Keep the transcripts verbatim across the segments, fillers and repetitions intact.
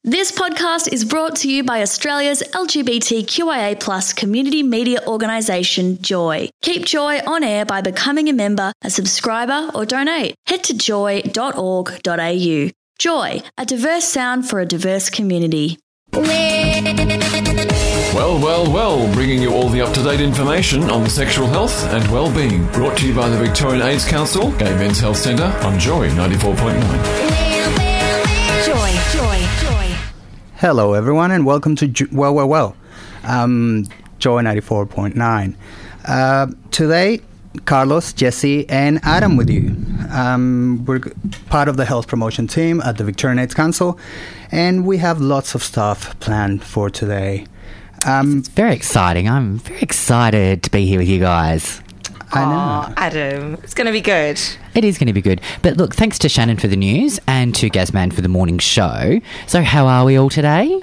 This podcast is brought to you by Australia's L G B T Q I A plus community media organisation, Joy. Keep Joy on air by becoming a member, a subscriber or donate. Head to joy dot org dot a u. Joy, a diverse sound for a diverse community. Well, well, well, bringing you all the up-to-date information on sexual health and well-being. Brought to you by the Victorian AIDS Council, Gay Men's Health Centre on Joy ninety-four point nine. Joy, joy, joy. Hello, everyone, and welcome to Ju- Well, Well, Well, um, Joy ninety-four point nine. Uh, today, Carlos, Jesse, and Adam with you. Um, we're g- part of the health promotion team at the Victorian AIDS Council, and we have lots of stuff planned for today. Um, It's very exciting. I'm very excited to be here with you guys. I know. Aw, Adam, it's going to be good. It is going to be good. But look, thanks to Shannon for the news and to Gazman for the morning show. So how are we all today?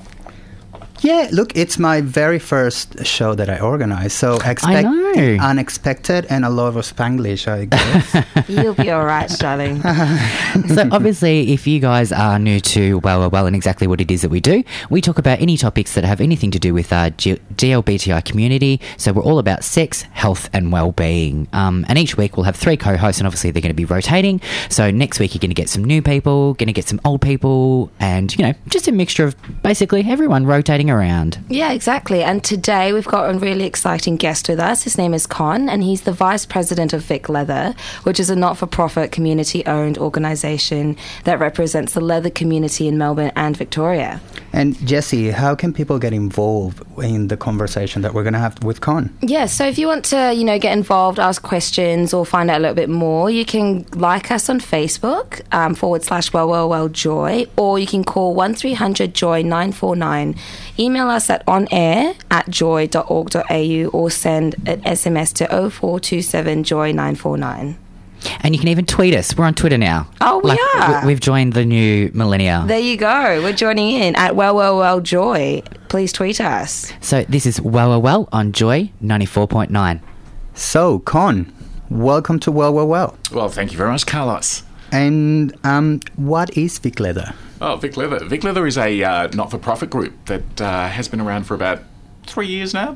Yeah, look, it's my very first show that I organize, so expect know. the unexpected and a lot of Spanglish, I guess. You'll be all right, darling. So obviously, if you guys are new to Well, Well, Well and exactly what it is that we do, we talk about any topics that have anything to do with our G- D L B T I community. So we're all about sex, health and well-being. Um, and each week we'll have three co-hosts and obviously they're going to be rotating. So next week you're going to get some new people, going to get some old people and, you know, just a mixture of basically everyone rotating around. Yeah, exactly. And today we've got a really exciting guest with us. His name is Con, and he's the Vice President of Vic Leather, which is a not-for-profit community-owned organisation that represents the leather community in Melbourne and Victoria. And Jesse, how can people get involved in the conversation that we're going to have with Con? Yeah, so if you want to, you know, get involved, ask questions or find out a little bit more, you can like us on Facebook, um, forward slash well, well, well, joy, or you can call one three hundred joy nine four nine. Email us at onair at joy dot org dot a u or send an S M S to oh four two seven joy nine four nine. And you can even tweet us. We're on Twitter now. Oh, we are? we- We've joined the new millennia. There you go. We're joining in at well, well, well, joy. Please tweet us. So this is Well, Well, Well on Joy ninety-four point nine. So, Con, welcome to Well, Well, Well. Well, thank you very much, Carlos. And um, what is Vic Leather? Oh, Vic Leather. Vic Leather is a uh, not-for-profit group that uh, has been around for about three years now.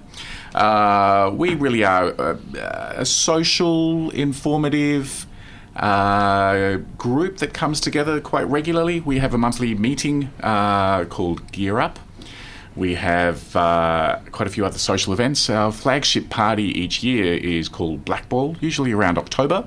Uh, we really are a, a social, informative uh, group that comes together quite regularly. We have a monthly meeting uh, called Gear Up. We have uh, quite a few other social events. Our flagship party each year is called Black Ball, usually around October.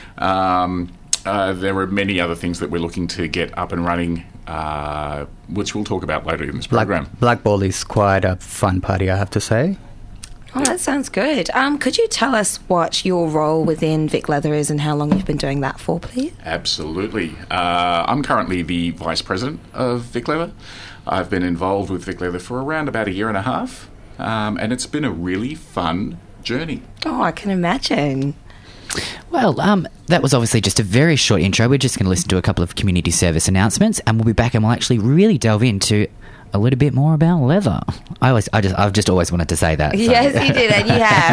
Um, uh, there are many other things that we're looking to get up and running, uh, which we'll talk about later in this Black, program. Black Ball is quite a fun party, I have to say. Oh, that sounds good. Um, could you tell us what your role within Vic Leather is and how long you've been doing that for, please? Absolutely. Uh, I'm currently the Vice President of Vic Leather. I've been involved with Vic Leather for around about a year and a half, um, and it's been a really fun journey. Oh, I can imagine. Well, um, that was obviously just a very short intro. We're just going to listen to a couple of community service announcements, and we'll be back and we'll actually really delve into a little bit more about leather. I always, I just, I've just always wanted to say that. So. Yes, you did, and you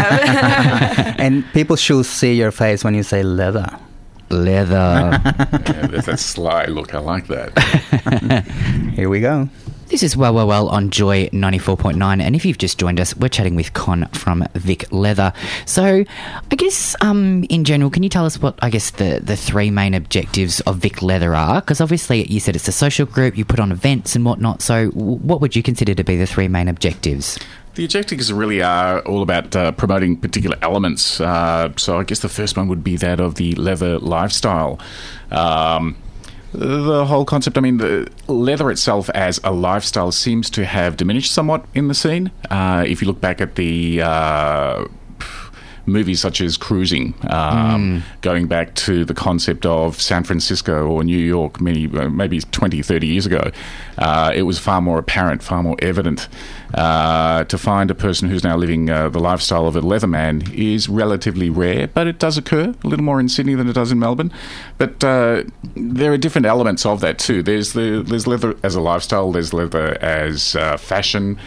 have. And people should see your face when you say leather. Leather. Yeah, there's that sly look. I like that. Here we go. This is Well, Well, Well on Joy ninety-four point nine, and if you've just joined us, we're chatting with Con from Vic Leather. So, I guess, um, in general, can you tell us what, I guess, the, the three main objectives of Vic Leather are? Because obviously you said it's a social group, you put on events and whatnot, so w- what would you consider to be the three main objectives? The objectives really are all about uh, promoting particular elements. Uh, so I guess the first one would be that of the leather lifestyle. Um, the whole concept, I mean, the leather itself as a lifestyle seems to have diminished somewhat in the scene. Uh, if you look back at the uh, movies such as Cruising, um, mm. going back to the concept of San Francisco or New York many, uh, maybe twenty, thirty years ago, uh, it was far more apparent, far more evident. Uh, to find a person who's now living uh, the lifestyle of a leatherman is relatively rare, but it does occur a little more in Sydney than it does in Melbourne. But uh, there are different elements of that too. There's the there's leather as a lifestyle, there's leather as uh, fashion,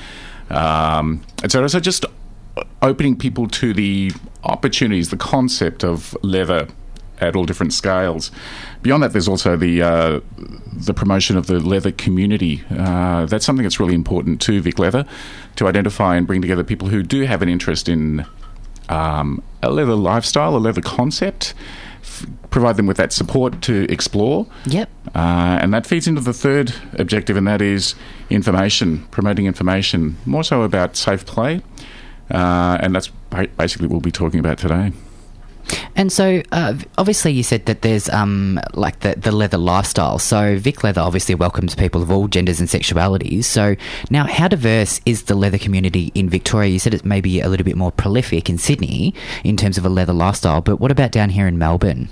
um, et cetera. So just opening people to the opportunities, the concept of leather at all different scales. Beyond that, there's also the uh, the promotion of the leather community. Uh, that's something that's really important to Vic Leather, to identify and bring together people who do have an interest in um, a leather lifestyle, a leather concept, f- provide them with that support to explore. Yep. Uh, and that feeds into the third objective, and that is information, promoting information, more so about safe play. Uh, and that's ba- basically what we'll be talking about today. And so, uh, obviously, you said that there's um, like the, the leather lifestyle. So, Vic Leather obviously welcomes people of all genders and sexualities. So, now, how diverse is the leather community in Victoria? You said it's maybe a little bit more prolific in Sydney in terms of a leather lifestyle, but what about down here in Melbourne?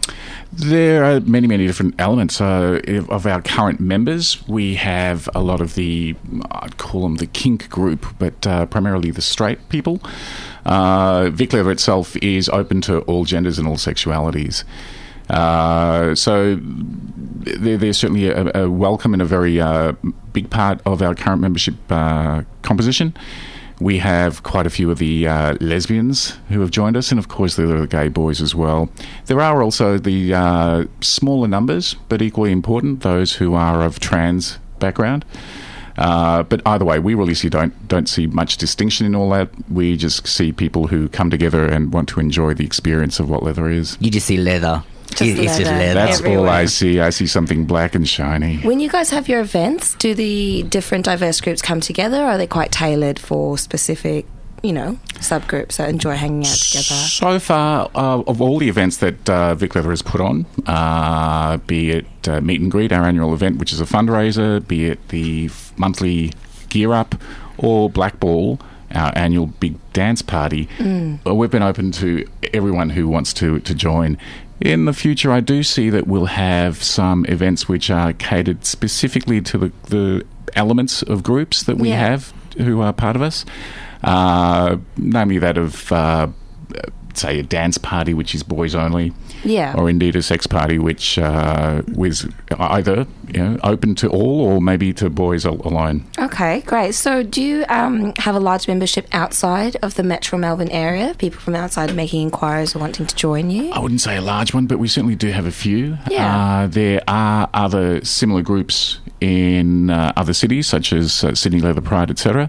There are many, many different elements uh, of our current members. We have a lot of the, I'd call them the kink group, but uh, primarily the straight people. Uh, Vic Leather itself is open to all genders and all sexualities. Uh, so they're, they're certainly a, a welcome and a very uh, big part of our current membership uh, composition. We have quite a few of the uh, lesbians who have joined us, and of course there are the gay boys as well. There are also the uh, smaller numbers, but equally important, those who are of trans background. Uh, but either way, we really see, don't don't see much distinction in all that. We just see people who come together and want to enjoy the experience of what leather is. You just see leather. Just It- it's just leather. leather. That's Everywhere. all I see. I see something black and shiny. When you guys have your events, do the different diverse groups come together, or are they quite tailored for specific, you know, subgroups that enjoy hanging out together? So far, uh, of all the events that uh, Vic Leather has put on, uh, be it uh, Meet and Greet, our annual event, which is a fundraiser, be it the f- monthly Gear Up, or Black Ball, our annual big dance party, mm. uh, we've been open to everyone who wants to, to join. In the future, I do see that we'll have some events which are catered specifically to the, the elements of groups that we Yeah. have who are part of us. Uh, namely that of, uh, say, a dance party, which is boys only, Yeah. or indeed a sex party, which uh, was either you know open to all or maybe to boys al- alone. Okay, great. So do you um, have a large membership outside of the Metro Melbourne area? People from outside making inquiries or wanting to join you? I wouldn't say a large one, but we certainly do have a few. Yeah. Uh, there are other similar groups in uh, other cities, such as uh, Sydney Leather Pride, et cetera.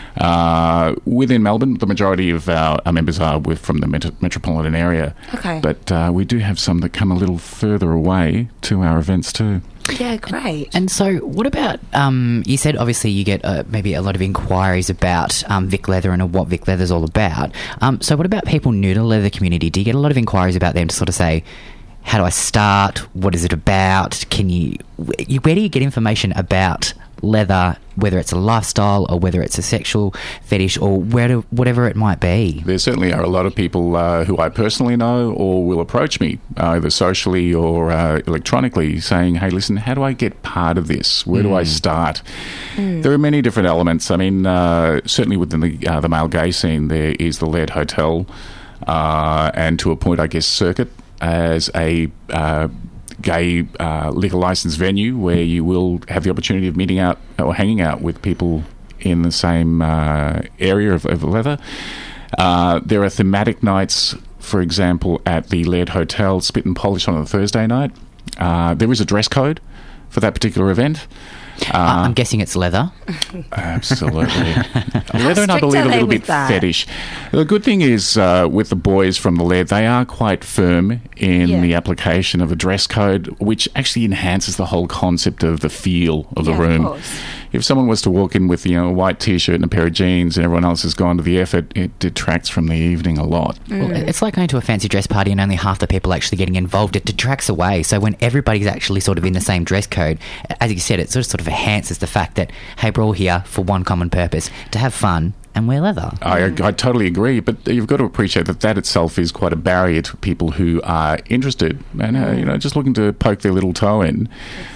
Uh, within Melbourne, the majority of our, our members are with, from the metro- metropolitan area. Okay. But uh, we do have some that come a little further away to our events too. Yeah, great. And so, what about, um, you said obviously you get uh, maybe a lot of inquiries about um, Vic Leather and what Vic Leather's all about. Um, so, what about people new to the leather community? Do you get a lot of inquiries about them to sort of say, how do I start? What is it about? Can you, where do you get information about leather, whether it's a lifestyle or whether it's a sexual fetish or where to, whatever it might be? There certainly are a lot of people uh, who I personally know or will approach me, uh, either socially or uh, electronically, saying, hey, listen, how do I get part of this? Where do I start? Mm. There are many different elements. I mean, uh, certainly within the, uh, the male gay scene, there is the Laird Hotel, uh, and to a point, I guess, Circuit, as a uh, gay uh, liquor license venue where you will have the opportunity of meeting out or hanging out with people in the same uh, area of, of leather. Uh, there are thematic nights, for example, at the Laird Hotel, Spit and Polish on a Thursday night. Uh, there is a dress code for that particular event. Uh, I'm guessing it's leather. Absolutely. Leather, and I strict believe, are a they little with bit that? fetish. The good thing is, uh, with the boys from the Laird, they are quite firm in Yeah. the application of a dress code, which actually enhances the whole concept of the feel of the Yeah, of room. course. If someone was to walk in with, you know, a white T-shirt and a pair of jeans and everyone else has gone to the effort, it detracts from the evening a lot. Well, it's like going to a fancy dress party and only half the people actually getting involved. It detracts away. So when everybody's actually sort of in the same dress code, as you said, it sort of, sort of enhances the fact that, hey, we're all here for one common purpose, to have fun and wear leather. I, I totally agree, but you've got to appreciate that that itself is quite a barrier to people who are interested and uh, you know just looking to poke their little toe in.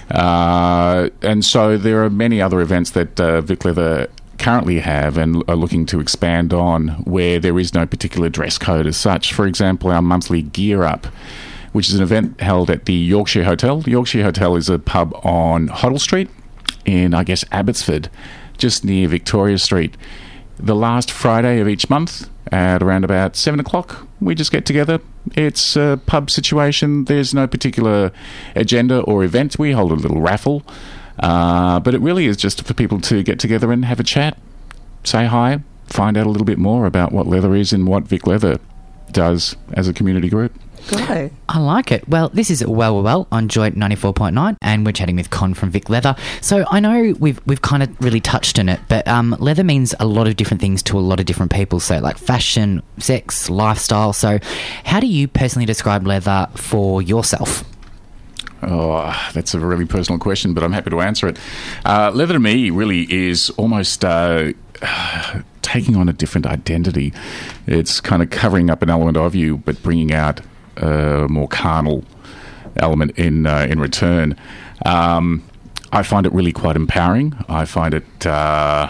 Uh, and so there are many other events that uh, Vic Leather currently have and are looking to expand on where there is no particular dress code as such. For example, our monthly Gear Up, which is an event held at the Yorkshire Hotel. The Yorkshire Hotel is a pub on Hoddle Street in, I guess, Abbotsford, just near Victoria Street. The last Friday of each month, at around about seven o'clock. We just get together. It's a pub situation. There's no particular agenda or event. We hold a little raffle. Uh, but it really is just for people to get together and have a chat, say hi, find out a little bit more about what leather is and what Vic Leather does as a community group. Go. I like it. Well, this is Well Well Well on Joy ninety-four point nine, and we're chatting with Con from Vic Leather. So I know we've we've kind of really touched on it, but um, leather means a lot of different things to a lot of different people. So like fashion, sex, lifestyle. So how do you personally describe leather for yourself? Oh, that's a really personal question, but I'm happy to answer it. Uh, leather to me really is almost uh, taking on a different identity. It's kind of covering up an element of you, but bringing out a more carnal element in uh, in return. Um, I find it really quite empowering. I find it uh,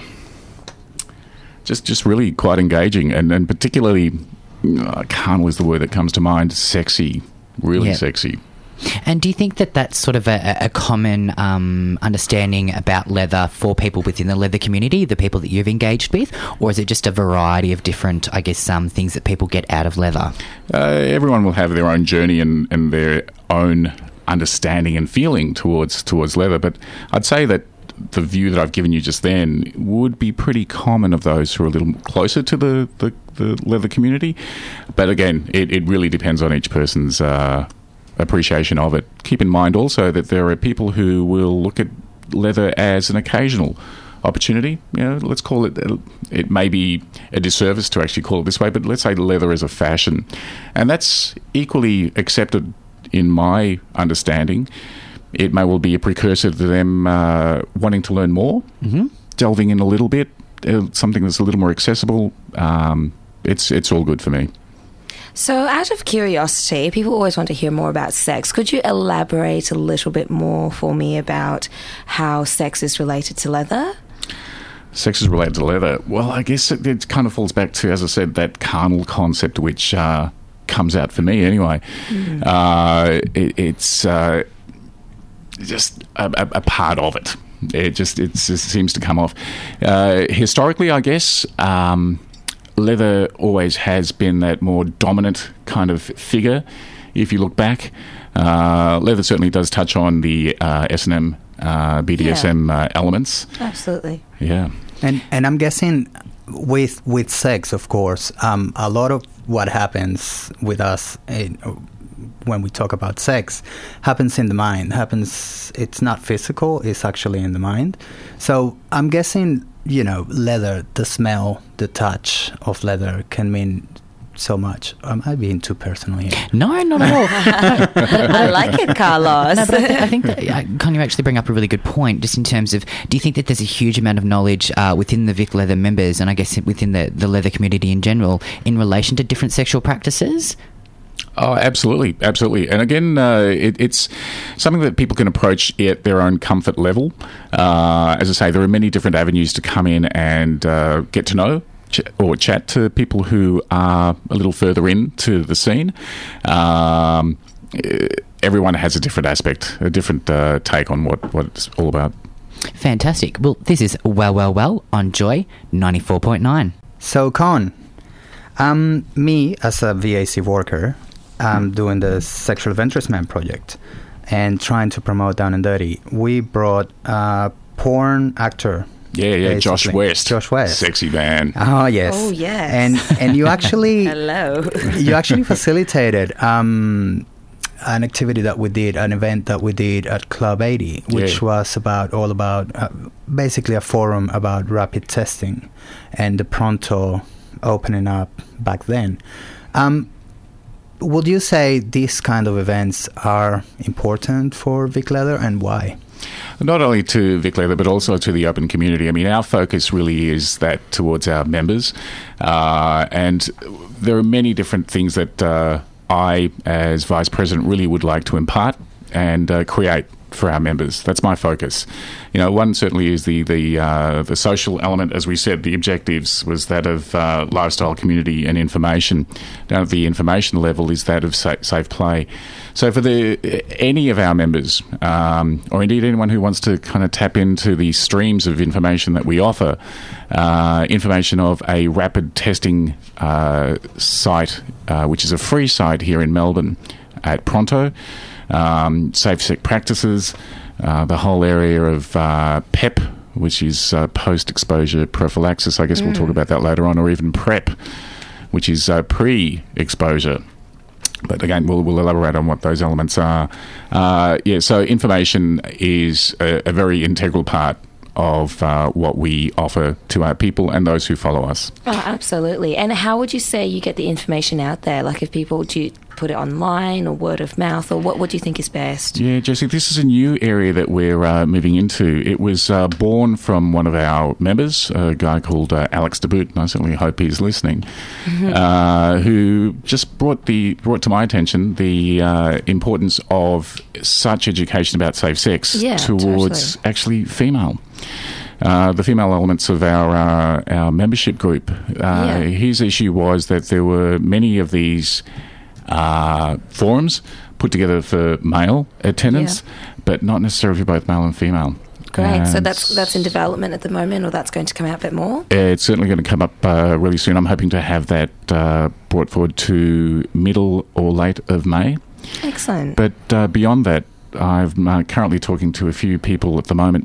just just really quite engaging, and, and particularly uh, carnal is the word that comes to mind. Sexy, really Yeah. sexy. And do you think that that's sort of a, a common um, understanding about leather for people within the leather community, the people that you've engaged with, or is it just a variety of different, I guess, um, things that people get out of leather? Uh, everyone will have their own journey and, and their own understanding and feeling towards towards leather, but I'd say that the view that I've given you just then would be pretty common of those who are a little closer to the, the, the leather community. But again, it, it really depends on each person's uh, appreciation of it. Keep in mind also that there are people who will look at leather as an occasional opportunity. You know, let's call it, it may be a disservice to actually call it this way, but let's say leather as a fashion. And that's equally accepted in my understanding. It may well be a precursor to them uh, wanting to learn more, mm-hmm. delving in a little bit, uh, something that's a little more accessible. Um, it's it's all good for me. So, out of curiosity, people always want to hear more about sex. Could you elaborate a little bit more for me about how sex is related to leather? Sex is related to leather. Well, I guess it, it kind of falls back to, as I said, that carnal concept, which uh, comes out for me anyway. Mm. Uh, it, it's uh, just a, a, a part of it. It just, it just seems to come off. Uh, historically, I guess... Um, leather always has been that more dominant kind of figure. If you look back, uh, leather certainly does touch on the uh, S and M, uh, B D S M yeah. uh, elements. Absolutely. Yeah. And and I'm guessing with with sex, of course, um, a lot of what happens with us in, when we talk about sex happens in the mind. Happens. It's not physical. It's actually in the mind. So I'm guessing, you know, leather, the smell, the touch of leather can mean so much. Am I being too personal here? No, not at all. No, but, I like it, Carlos. No, but I, th- I think that uh, can you actually bring up a really good point, just in terms of, do you think that there's a huge amount of knowledge uh, within the Vic Leather members, and I guess within the, the leather community in general, in relation to different sexual practices? Oh, absolutely, absolutely. And again, uh, it, it's something that people can approach at their own comfort level. Uh, as I say, there are many different avenues to come in and uh, get to know ch- or chat to people who are a little further into the scene. Um, everyone has a different aspect, a different uh, take on what, what it's all about. Fantastic. Well, this is Well, Well, Well on Joy ninety-four point nine. So, Con, um, me as a V A C worker, I'm doing the Sexual Adventures Man project and trying to promote Down and Dirty. We brought a porn actor. Yeah, yeah, basically. Josh West. Josh West. Sexy man. Oh, yes. Oh, yes. And and you actually... Hello. you actually facilitated um, an activity that we did, an event that we did at Club eighty, which yeah. was about all about, uh, basically a forum about rapid testing and the Pronto opening up back then. Um, would you say these kind of events are important for Vic Leather, and why? Not only to Vic Leather, but also to the open community. I mean, our focus really is that towards our members. Uh, and there are many different things that uh, I, as Vice President, really would like to impart and uh, create for our members. That's my focus. You know, one certainly is the the uh, the social element. As we said, the objectives was that of uh, lifestyle, community, and information. Down at the information level is that of safe, safe play. So for the any of our members, um, or indeed anyone who wants to kind of tap into the streams of information that we offer, uh, information of a rapid testing uh, site, uh, which is a free site here in Melbourne at Pronto. Um, safe sex practices, uh, the whole area of uh, PEP, which is uh, post-exposure prophylaxis. I guess mm. we'll talk about that later on, or even PrEP, which is uh, pre-exposure. But again, we'll, we'll elaborate on what those elements are. Uh, yeah, so information is a, a very integral part of uh, what we offer to our people and those who follow us. Oh, absolutely. And how would you say you get the information out there? Like if people, do you put it online or word of mouth, or what, what do you think is best? Yeah, Jessie, this is a new area that we're uh, moving into. It was uh, born from one of our members, a guy called uh, Alex DeBoot, and I certainly hope he's listening, mm-hmm. uh, who just brought the brought to my attention the uh, importance of such education about safe sex yeah, towards totally. actually female. Uh, the female elements of our uh, our membership group. Uh, yeah. His issue was that there were many of these uh, forums put together for male attendants, yeah. but not necessarily for both male and female. Great. And so that's that's in development at the moment, or that's going to come out a bit more? It's certainly going to come up uh, really soon. I'm hoping to have that uh, brought forward to middle or late of May. Excellent. But uh, beyond that, I'm uh, currently talking to a few people at the moment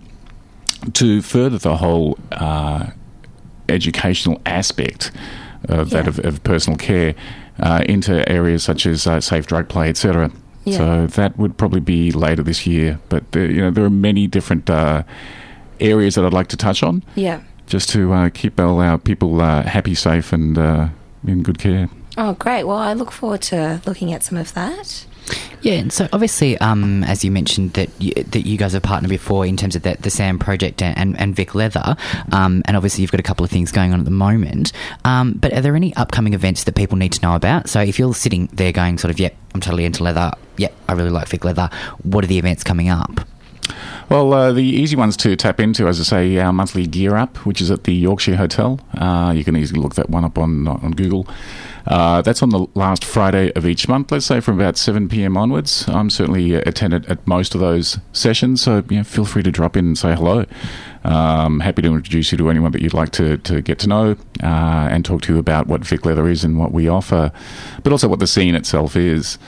to further the whole uh, educational aspect of yeah. that of, of personal care uh, into areas such as uh, safe drug play, et cetera. Yeah. So that would probably be later this year. But uh, you know, there are many different uh, areas that I'd like to touch on. Yeah. Just to uh, keep all our people uh, happy, safe, and uh, in good care. Oh, great! Well, I look forward to looking at some of that. Yeah, and so obviously, um, as you mentioned, that you, that you guys have partnered before in terms of the, the SAM project and, and, and Vic Leather, um, and obviously you've got a couple of things going on at the moment. Um, but are there any upcoming events that people need to know about? So if you're sitting there going sort of, yep, I'm totally into leather, yep, I really like Vic Leather, what are the events coming up? Well, uh, the easy ones to tap into, as I say, our monthly Gear Up, which is at the Yorkshire Hotel. Uh, you can easily look that one up on on Google. Uh, that's on the last Friday of each month, let's say from about seven p.m. onwards. I'm certainly attended at most of those sessions, so you know, feel free to drop in and say hello. Um, happy to introduce you to anyone that you'd like to, to get to know uh, and talk to you about what Vic Leather is and what we offer, but also what the scene itself is.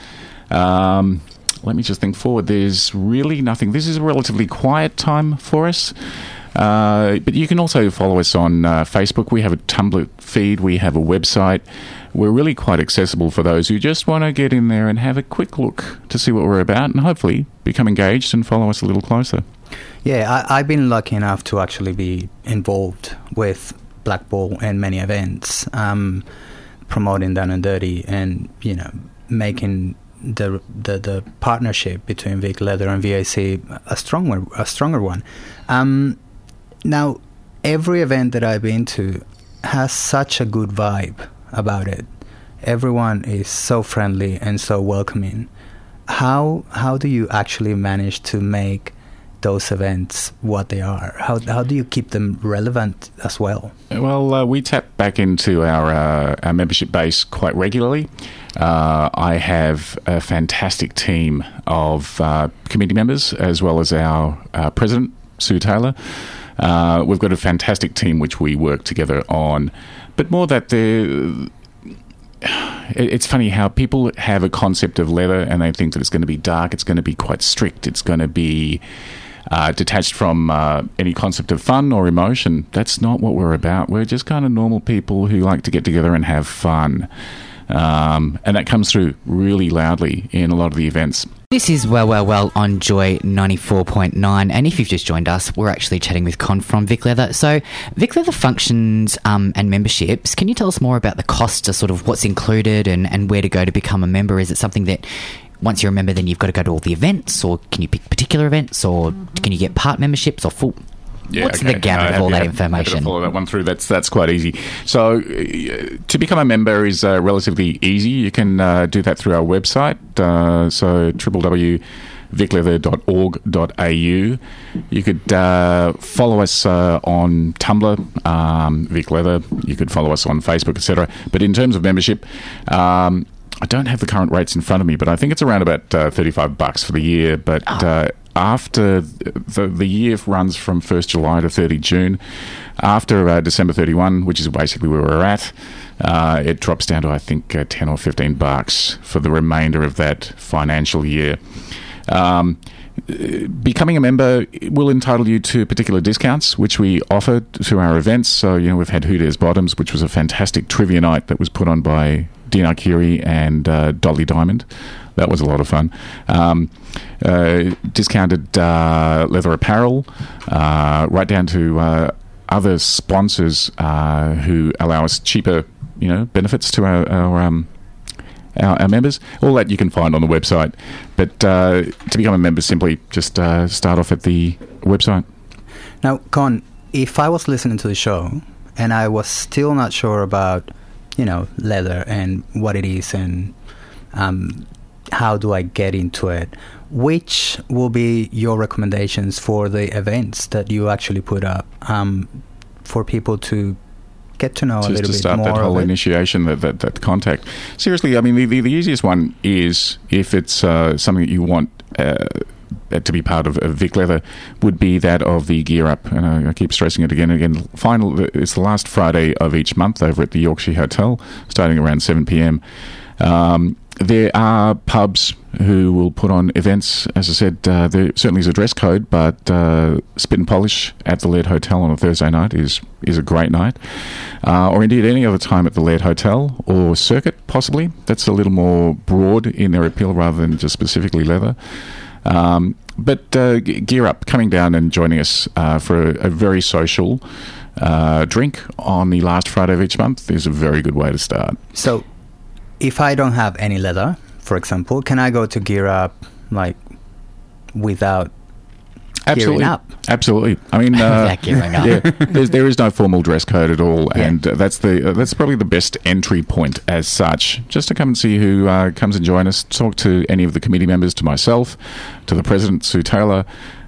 Um, let me just think forward. There's really nothing. This is a relatively quiet time for us. Uh, but you can also follow us on uh, Facebook. We have a Tumblr feed. We have a website. We're really quite accessible for those who just want to get in there and have a quick look to see what we're about and hopefully become engaged and follow us a little closer. Yeah, I, I've been lucky enough to actually be involved with Black Ball and many events, um, promoting Down and Dirty and, you know, making the the, the partnership between Vic Leather and V A C a stronger a stronger one. Um, now, every event that I've been to has such a good vibe about it. Everyone is so friendly and so welcoming. How how do you actually manage to make those events what they are? How how do you keep them relevant as well? Well, uh, we tap back into our uh, our membership base quite regularly. Uh, I have a fantastic team of uh, committee members as well as our uh, president, Sue Taylor. Uh, we've got a fantastic team which we work together on. But more that the it's funny how people have a concept of leather and they think that it's going to be dark, it's going to be quite strict, it's going to be uh, detached from uh, any concept of fun or emotion. That's not what we're about. We're just kind of normal people who like to get together and have fun. Um, and that comes through really loudly in a lot of the events. This is Well, Well, Well on Joy ninety-four point nine, and if you've just joined us, we're actually chatting with Con from Vic Leather. So, Vic Leather functions um, and memberships. Can you tell us more about the cost of sort of what's included and, and where to go to become a member? Is it something that once you're a member, then you've got to go to all the events, or can you pick particular events, or can you get part memberships or full? Yeah, What's okay. the gamut uh, of all yeah, that information? Happy to follow that one through. That's that's quite easy. So, uh, to become a member is uh, relatively easy. You can uh, do that through our website. Uh, so, w w w vic leather dot org dot a u. You could uh, follow us uh, on Tumblr, um, Vic Leather. You could follow us on Facebook, et cetera. But in terms of membership, um, I don't have the current rates in front of me, but I think it's around about uh, thirty-five bucks for the year. But oh. uh, after the, the year runs from first July to thirty June, after uh, December thirty-first, which is basically where we're at, uh, it drops down to, I think, uh, ten or fifteen bucks for the remainder of that financial year. Um, Becoming a member will entitle you to particular discounts, which we offer to our events. So, you know, we've had Who Dares Bottoms, which was a fantastic trivia night that was put on by Dean Arcuri and uh, Dolly Diamond. That was a lot of fun. Um, uh, discounted uh, leather apparel, uh, right down to uh, other sponsors uh, who allow us cheaper, you know, benefits to our, our um, Our, our members. All that you can find on the website. But uh, to become a member, simply just uh, start off at the website. Now, Con, if I was listening to the show and I was still not sure about, you know, leather and what it is and um, how do I get into it, which will be your recommendations for the events that you actually put up um, for people to get to know Just a little to bit start more that whole of it. initiation, that, that that contact. Seriously, I mean, the, the, the easiest one is if it's uh, something that you want uh, to be part of, of Vic Leather, would be that of the Gear Up. And I, I keep stressing it again and again. Final, it's the last Friday of each month over at the Yorkshire Hotel, starting around seven p.m. Um, there are pubs who will put on events. As I said, uh, there certainly is a dress code, but uh, Spit and Polish at the Laird Hotel on a Thursday night is is a great night. Uh, or indeed any other time at the Laird Hotel or Circuit, possibly. That's a little more broad in their appeal rather than just specifically leather. Um, but uh, Gear Up, coming down and joining us uh, for a, a very social uh, drink on the last Friday of each month is a very good way to start. So, if I don't have any leather, for example, can I go to Gear Up like without Absolutely. gearing up? Absolutely. I mean, uh, Without gearing up. yeah, there's, there is no formal dress code at all, Yeah. and uh, that's the uh, that's probably the best entry point as such. Just to come and see who uh, comes and join us, talk to any of the committee members, to myself, to the president, Sue Taylor,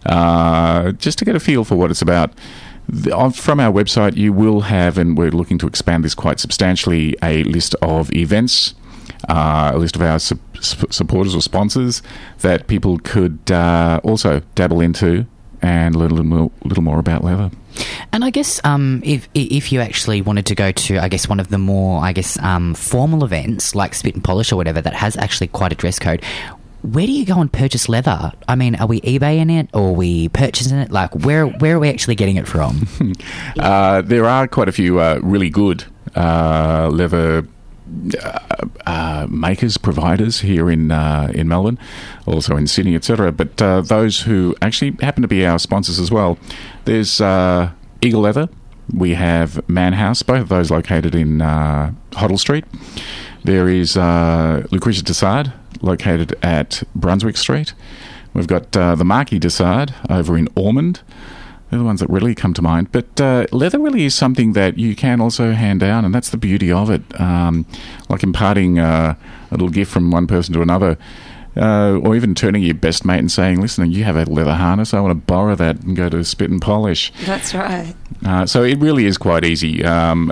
uh, just to get a feel for what it's about. The, on, from our website, you will have, and we're looking to expand this quite substantially, a list of events. Uh, a list of our su- su- supporters or sponsors that people could uh, also dabble into and learn a little more, little more about leather. And I guess um, if if you actually wanted to go to, I guess, one of the more, I guess, um, formal events like Spit and Polish or whatever that has actually quite a dress code, where do you go and purchase leather? I mean, are we eBaying it or are we purchasing it? Like, where where are we actually getting it from? uh, there are quite a few uh, really good uh, leather Uh, uh, makers, providers here in uh, in Melbourne, also in Sydney, et cetera. But uh, those who actually happen to be our sponsors as well. There's uh, Eagle Leather. We have Manhouse, both of those located in uh, Hoddle Street. There is uh, Lucretia Dessard, located at Brunswick Street. We've got uh, the Marquis Dessard over in Ormond. They're the ones that really come to mind. But uh, leather really is something that you can also hand down, and that's the beauty of it. Um, like imparting uh, a little gift from one person to another, uh, or even turning your best mate and saying, listen, you have a leather harness, I want to borrow that and go to Spit and Polish. That's right. Uh, so it really is quite easy. Um,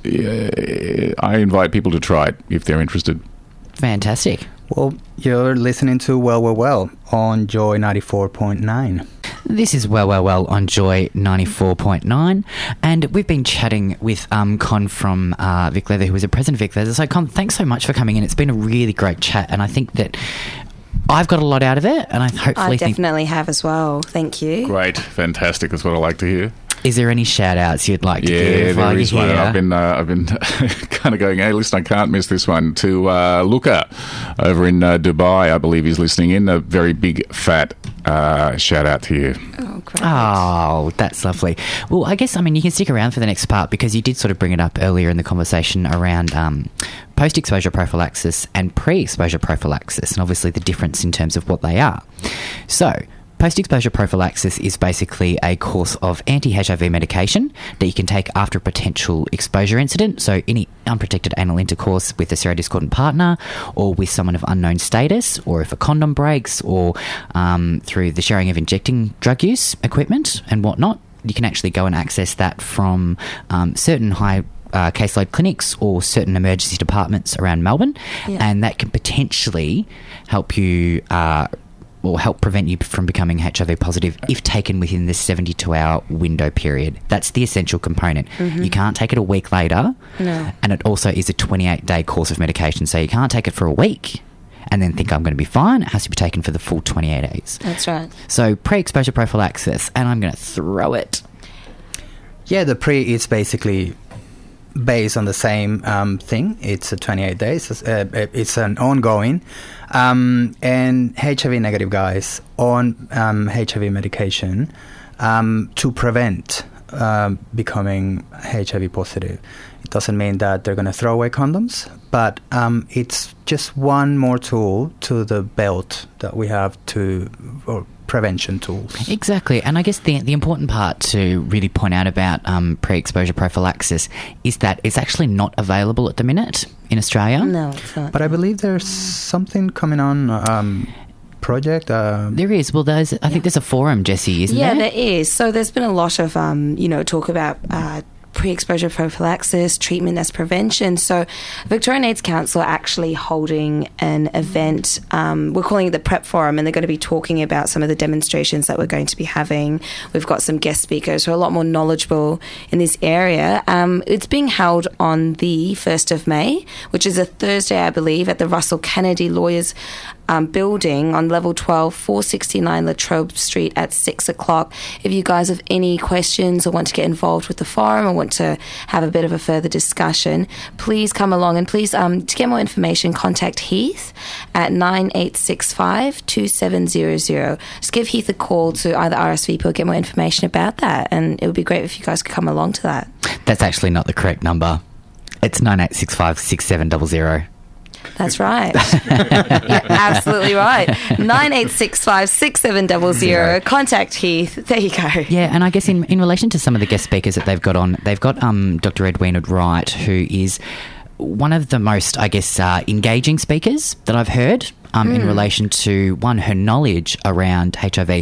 I invite people to try it if they're interested. Fantastic. Well, you're listening to Well, Well, Well on Joy ninety-four point nine. This is Well, Well, Well on Joy ninety-four point nine, and we've been chatting with um, Con from uh, Vic Leather, who is a president of Vic Leather. So, Con, thanks so much for coming in. It's been a really great chat, and I think that I've got a lot out of it, and I hopefully I think... definitely have as well. Thank you. Great, fantastic. That's what I like to hear. Is there any shout-outs you'd like to yeah, give? Yeah, there while is you're one. here? I've been, uh, I've been kind of going, hey, listen, I can't miss this one. To uh, Luca over in uh, Dubai, I believe he's listening in. A very big, fat uh, shout-out to you. Oh, great. Oh, that's lovely. Well, I guess, I mean, you can stick around for the next part because you did sort of bring it up earlier in the conversation around um, post-exposure prophylaxis and pre-exposure prophylaxis, and obviously the difference in terms of what they are. So, Post-exposure prophylaxis is basically a course of anti-H I V medication that you can take after a potential exposure incident, so any unprotected anal intercourse with a serodiscordant partner or with someone of unknown status, or if a condom breaks, or um, through the sharing of injecting drug use equipment and whatnot. You can actually go and access that from um, certain high uh, caseload clinics or certain emergency departments around Melbourne, Yeah. and that can potentially help you uh, or help prevent you from becoming H I V positive if taken within the seventy-two hour window period. That's the essential component. You can't take it a week later, No. and it also is a twenty-eight day course of medication, so you can't take it for a week and then think I'm going to be fine. It has to be taken for the full twenty-eight days. That's right. So pre-exposure prophylaxis, and I'm going to throw it. Yeah, the pre is basically based on the same um, thing. It's a twenty-eight days. It's, uh, it's an ongoing. Um, and H I V negative guys on um, H I V medication um, to prevent um, becoming H I V positive. It doesn't mean that they're going to throw away condoms, but um, it's just one more tool to the belt that we have to, or prevention tools. Exactly. And I guess the the important part to really point out about um, pre-exposure prophylaxis is that it's actually not available at the minute in Australia. No, it's not. But I believe there's something coming on um, project. Uh, There is. Well, there's. I think there's a forum, Jessie, isn't Yeah, there? there is. So there's been a lot of, um, you know, talk about uh, pre-exposure prophylaxis, treatment as prevention. So Victorian AIDS Council are actually holding an event. Um, we're calling it the PrEP Forum, and they're going to be talking about some of the demonstrations that we're going to be having. We've got some guest speakers who are a lot more knowledgeable in this area. Um, it's being held on the first of May, which is a Thursday, I believe, at the Russell Kennedy Lawyers Um, building on level twelve, four sixty-nine Latrobe Street at six o'clock. If you guys have any questions or want to get involved with the forum or want to have a bit of a further discussion, please come along, and please, um, to get more information, contact Heath at nine eight six five, two seven zero zero. Just give Heath a call to either R S V P or get more information about that, and it would be great if you guys could come along to that. That's actually not the correct number. It's nine eight six five, six seven zero zero. That's right. You're absolutely right. nine eight six five, six seven zero zero. Contact Heath. There you go. Yeah, and I guess in, in relation to some of the guest speakers that they've got on, they've got um, Doctor Edwina Wright, who is one of the most, I guess, uh, engaging speakers that I've heard um, mm. in relation to, one, her knowledge around H I V,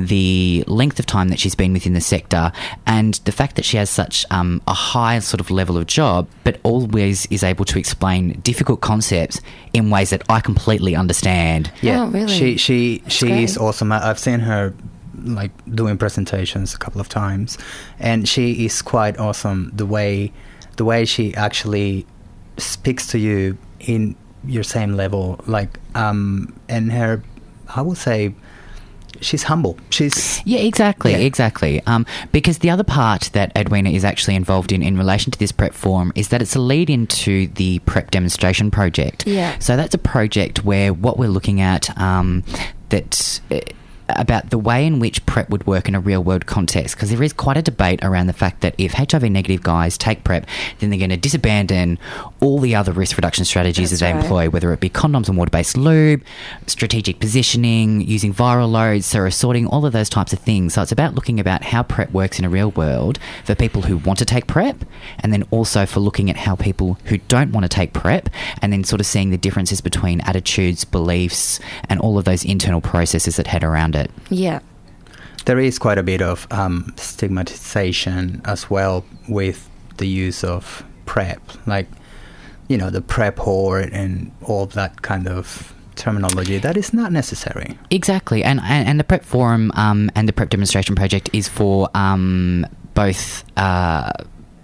the length of time that she's been within the sector, and the fact that she has such um, a high sort of level of job, but always is able to explain difficult concepts in ways that I completely understand. Yeah, Oh, really? she she That's she great. is awesome. I- I've seen her like doing presentations a couple of times, and she is quite awesome. The way the way she actually speaks to you in your same level, like um, and her, I would say, she's humble. She's Yeah, exactly, Yeah. exactly. Um, because the other part that Edwina is actually involved in in relation to this PrEP forum is that it's a lead into the PrEP demonstration project. Yeah. So that's a project where what we're looking at um, that. Uh, about the way in which PrEP would work in a real-world context, because there is quite a debate around the fact that if H I V-negative guys take PrEP, then they're going to disabandon all the other risk reduction strategies That's that they right. employ, whether it be condoms and water-based lube, strategic positioning, using viral loads, serosorting, all of those types of things. So it's about looking about how PrEP works in a real world for people who want to take PrEP, and then also for looking at how people who don't want to take PrEP, and then sort of seeing the differences between attitudes, beliefs, and all of those internal processes that head around it. Yeah. there is quite a bit of um, stigmatization as well with the use of PrEP, like, you know, the PrEP whore and all of that kind of terminology that is not necessary. Exactly, and and, and the PrEP Forum um, and the PrEP Demonstration Project is for um, both uh,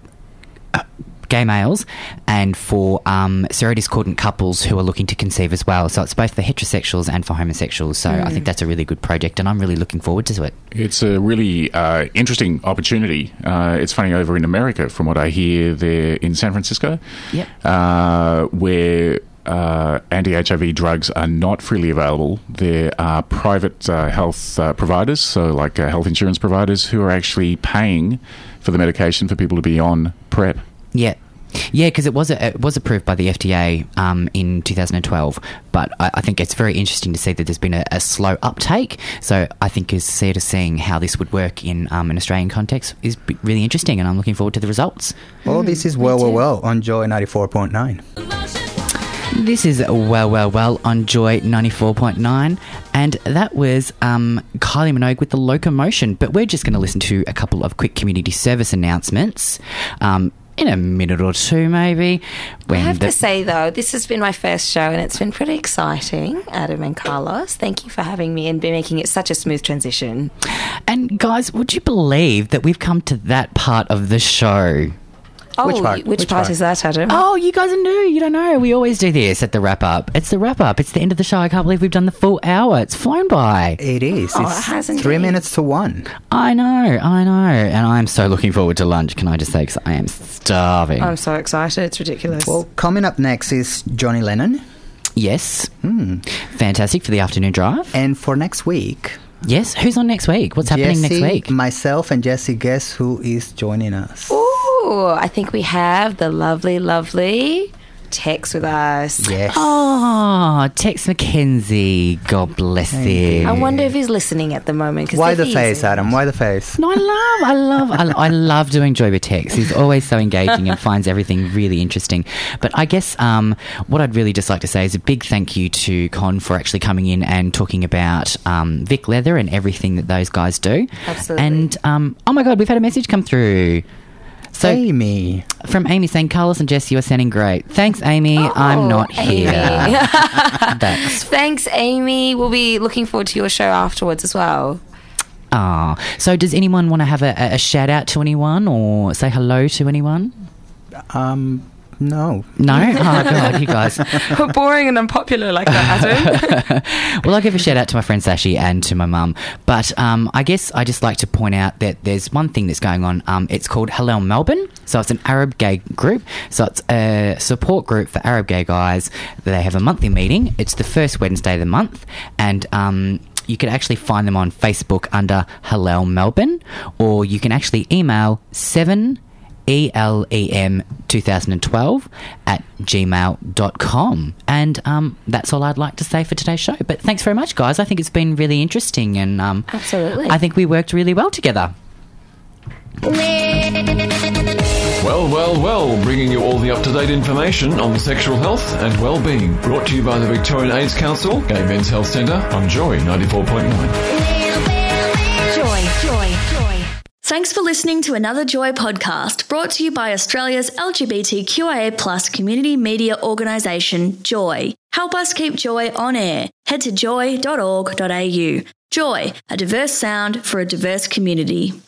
gay males and for um, serodiscordant couples who are looking to conceive as well. So it's both for heterosexuals and for homosexuals. So mm. I think that's a really good project, and I'm really looking forward to it. It's a really uh, interesting opportunity. Uh, it's funny, over in America, from what I hear, they're in San Francisco, Yep. uh, where uh, anti-H I V drugs are not freely available. There are private uh, health uh, providers, so like uh, health insurance providers, who are actually paying for the medication for people to be on PrEP. Yeah. Yeah, because it was a, it was approved by the F D A um, in two thousand twelve, but I, I think it's very interesting to see that there's been a, a slow uptake. So I think is see to seeing how this would work in um, an Australian context is b- really interesting, and I'm looking forward to the results. Well, this is Well, Well, Well on Joy ninety-four point nine. This is Well, Well, Well on Joy ninety-four point nine, and that was um, Kylie Minogue with The Locomotion. But we're just going to listen to a couple of quick community service announcements um, in a minute or two, maybe. When I have the- to say, though, this has been my first show, and it's been pretty exciting, Adam and Carlos. Thank you for having me and making it such a smooth transition. And, guys, would you believe that we've come to that part of the show? Oh, which part, which which part, part is that, Adam? Oh, you guys are new. You don't know. We always do this at the wrap-up. It's the wrap-up. It's the end of the show. I can't believe we've done the full hour. It's flown by. It is. Oh, it's it hasn't three been. minutes to one. I know. I know. And I'm so looking forward to lunch, can I just say, because I am starving. I'm so excited. It's ridiculous. Well, coming up next is Johnny Lennon. Yes. Hmm. Fantastic for the afternoon drive. And for next week... Yes. Who's on next week? What's happening Jesse, next week? Myself and Jesse, guess who is joining us? Ooh, I think we have the lovely, lovely Tex with us. Yes. Oh, Tex McKenzie. God bless him. I wonder if he's listening at the moment. 'cause Why if the he face, isn't- Adam? Why the face? No, I love, I love, I, I love doing Joy with Tex. He's always so engaging and finds everything really interesting. But I guess um, what I'd really just like to say is a big thank you to Con for actually coming in and talking about um, Vic Leather and everything that those guys do. Absolutely. And um, oh my God, we've had a message come through. So Amy. from Amy saying, Carlos and Jess, you are sounding great. Thanks, Amy. Oh, I'm not Amy. here. That's Thanks, Amy. We'll be looking forward to your show afterwards as well. ah. So does anyone want to have a, a shout out to anyone or say hello to anyone? Um, no. No? Oh, God, you guys. We're boring and unpopular like that, Adam. Well, I'll give a shout out to my friend Sashi and to my mum. But um, I guess I just like to point out that there's one thing that's going on. Um, it's called Hallel Melbourne. So it's an Arab gay group. So it's a support group for Arab gay guys. They have a monthly meeting. It's the first Wednesday of the month. And um, you can actually find them on Facebook under Hallel Melbourne. Or you can actually email seven E L E M twenty twelve at gmail dot com. And um, that's all I'd like to say for today's show. But thanks very much, guys. I think it's been really interesting, and um, Absolutely. I think we worked really well together. Well, well, well, bringing you all the up-to-date information on sexual health and well-being. Brought to you by the Victorian AIDS Council, Gay Men's Health Centre on Joy ninety-four point nine. Joy, joy, joy. Thanks for listening to another Joy podcast brought to you by Australia's L G B T Q I A plus community media organisation, Joy. Help us keep Joy on air. Head to joy dot org dot a u. Joy, a diverse sound for a diverse community.